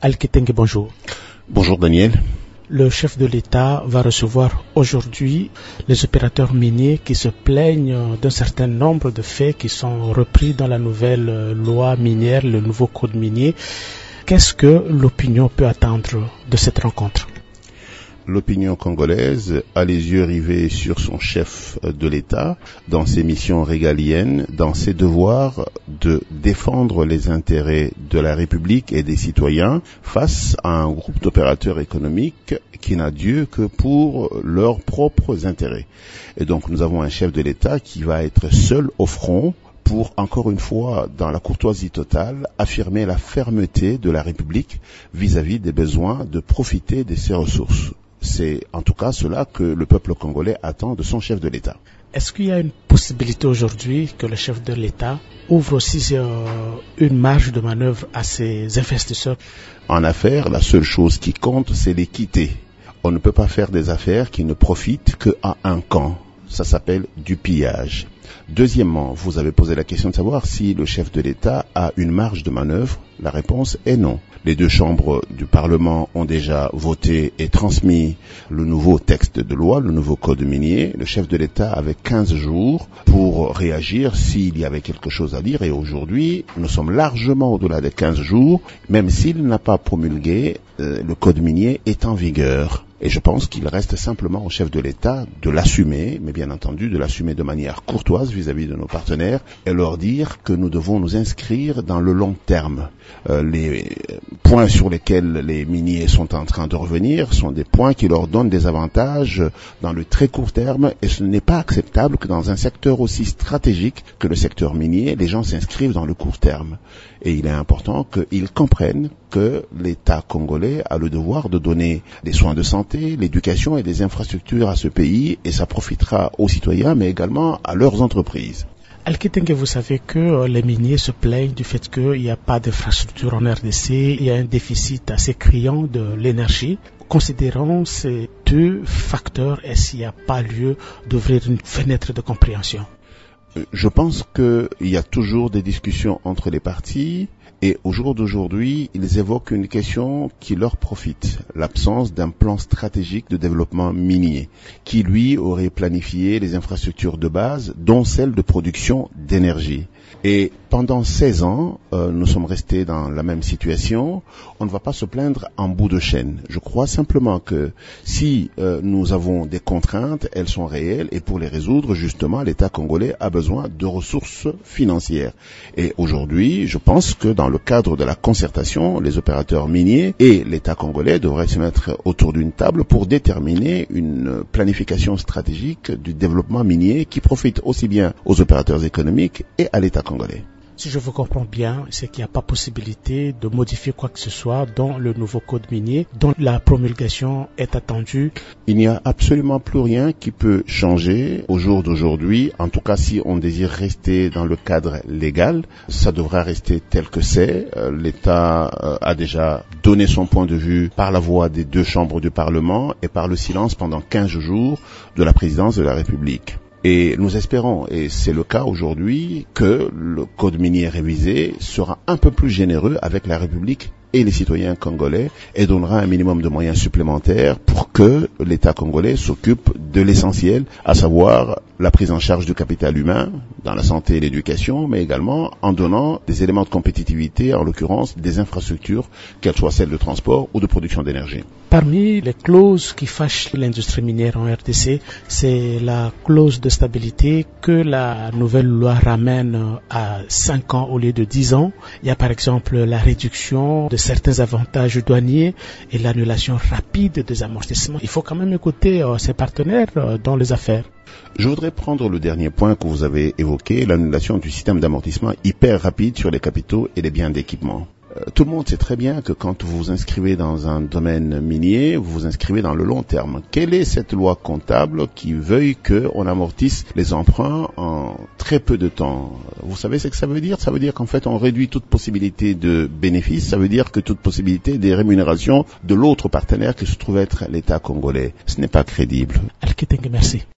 Alkitenge, bonjour. Bonjour Daniel. Le chef de l'État va recevoir aujourd'hui les opérateurs miniers qui se plaignent d'un certain nombre de faits qui sont repris dans la nouvelle loi minière, le nouveau code minier. Qu'est-ce que l'opinion peut attendre de cette rencontre ? L'opinion congolaise a les yeux rivés sur son chef de l'État, dans ses missions régaliennes, dans ses devoirs de défendre les intérêts de la République et des citoyens face à un groupe d'opérateurs économiques qui n'a Dieu que pour leurs propres intérêts. Et donc nous avons un chef de l'État qui va être seul au front pour, encore une fois, dans la courtoisie totale, affirmer la fermeté de la République vis-à-vis des besoins de profiter de ses ressources. C'est en tout cas cela que le peuple congolais attend de son chef de l'État. Est-ce qu'il y a une possibilité aujourd'hui que le chef de l'État ouvre aussi une marge de manœuvre à ses investisseurs ? En affaires, la seule chose qui compte, c'est l'équité. On ne peut pas faire des affaires qui ne profitent qu'à un camp. Ça s'appelle du pillage. Deuxièmement, vous avez posé la question de savoir si le chef de l'État a une marge de manœuvre. La réponse est non. Les deux chambres du Parlement ont déjà voté et transmis le nouveau texte de loi, le nouveau code minier. Le chef de l'État avait 15 jours pour réagir s'il y avait quelque chose à dire. Et aujourd'hui, nous sommes largement au-delà des 15 jours. Même s'il n'a pas promulgué, le code minier est en vigueur. Et je pense qu'il reste simplement au chef de l'État de l'assumer, mais bien entendu de l'assumer de manière courtoise vis-à-vis de nos partenaires et leur dire que nous devons nous inscrire dans le long terme. Les points sur lesquels les miniers sont en train de revenir sont des points qui leur donnent des avantages dans le très court terme et ce n'est pas acceptable que dans un secteur aussi stratégique que le secteur minier, les gens s'inscrivent dans le court terme. Et il est important qu'ils comprennent que l'État congolais a le devoir de donner des soins de santé, l'éducation et des infrastructures à ce pays et ça profitera aux citoyens mais également à leurs entreprises. Alkitenge, vous savez que les miniers se plaignent du fait qu'il n'y a pas d'infrastructure en RDC, il y a un déficit assez criant de l'énergie. Considérons ces deux facteurs, est-ce qu'il n'y a pas lieu d'ouvrir une fenêtre de compréhension ? Je pense qu'il y a toujours des discussions entre les parties et au jour d'aujourd'hui, ils évoquent une question qui leur profite, l'absence d'un plan stratégique de développement minier, qui lui aurait planifié les infrastructures de base, dont celle de production d'énergie. Et pendant 16 ans, nous sommes restés dans la même situation. On ne va pas se plaindre en bout de chaîne. Je crois simplement que si nous avons des contraintes, elles sont réelles et pour les résoudre, justement, l'État congolais a besoin de ressources financières. Et aujourd'hui, je pense que dans le cadre de la concertation, les opérateurs miniers et l'État congolais devraient se mettre autour d'une table pour déterminer une planification stratégique du développement minier qui profite aussi bien aux opérateurs économiques et à l'État congolais. Si je vous comprends bien, c'est qu'il n'y a pas possibilité de modifier quoi que ce soit dans le nouveau code minier dont la promulgation est attendue. Il n'y a absolument plus rien qui peut changer au jour d'aujourd'hui. En tout cas, si on désire rester dans le cadre légal, ça devra rester tel que c'est. L'État a déjà donné son point de vue par la voix des deux chambres du Parlement et par le silence pendant 15 jours de la présidence de la République. Et nous espérons, et c'est le cas aujourd'hui, que le code minier révisé sera un peu plus généreux avec la République et les citoyens congolais et donnera un minimum de moyens supplémentaires pour que l'État congolais s'occupe de l'essentiel, à savoir la prise en charge du capital humain dans la santé et l'éducation, mais également en donnant des éléments de compétitivité, en l'occurrence des infrastructures, qu'elles soient celles de transport ou de production d'énergie. Parmi les clauses qui fâchent l'industrie minière en RDC, c'est la clause de stabilité que la nouvelle loi ramène à 5 ans au lieu de 10 ans. Il y a par exemple la réduction de certains avantages douaniers et l'annulation rapide des amortissements. Il faut quand même écouter ses partenaires dans les affaires. Je voudrais prendre le dernier point que vous avez évoqué, l'annulation du système d'amortissement hyper rapide sur les capitaux et les biens d'équipement. Tout le monde sait très bien que quand vous vous inscrivez dans un domaine minier, vous vous inscrivez dans le long terme. Quelle est cette loi comptable qui veuille qu'on amortisse les emprunts en très peu de temps? Vous savez ce que ça veut dire? Ça veut dire qu'en fait on réduit toute possibilité de bénéfice, ça veut dire que toute possibilité des rémunérations de l'autre partenaire qui se trouve être l'État congolais. Ce n'est pas crédible. Alkitenge, merci.